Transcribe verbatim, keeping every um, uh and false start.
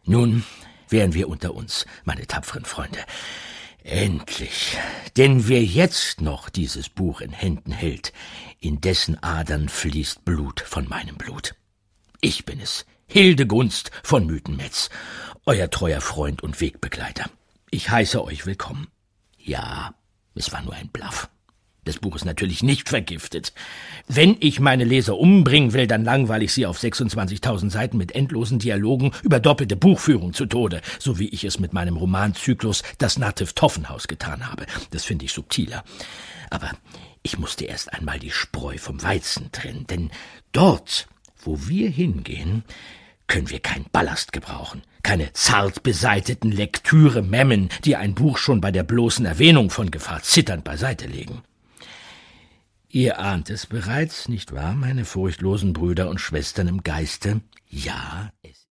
Nun wären wir unter uns, meine tapferen Freunde. Endlich, denn wer jetzt noch dieses Buch in Händen hält, in dessen Adern fließt Blut von meinem Blut. Ich bin es, Hildegunst von Mythenmetz, euer treuer Freund und Wegbegleiter. Ich heiße euch willkommen. Ja, es war nur ein Bluff. Das Buch ist natürlich nicht vergiftet. Wenn ich meine Leser umbringen will, dann langweile ich sie auf sechsundzwanzigtausend Seiten mit endlosen Dialogen über doppelte Buchführung zu Tode, so wie ich es mit meinem Romanzyklus Das Nativ Toffenhaus getan habe. Das finde ich subtiler. Aber ich musste erst einmal die Spreu vom Weizen trennen, denn dort, wo wir hingehen, können wir keinen Ballast gebrauchen, keine zart beseiteten Lektüre-Memmen, die ein Buch schon bei der bloßen Erwähnung von Gefahr zitternd beiseite legen. Ihr ahnt es bereits, nicht wahr, meine furchtlosen Brüder und Schwestern im Geiste? Ja, es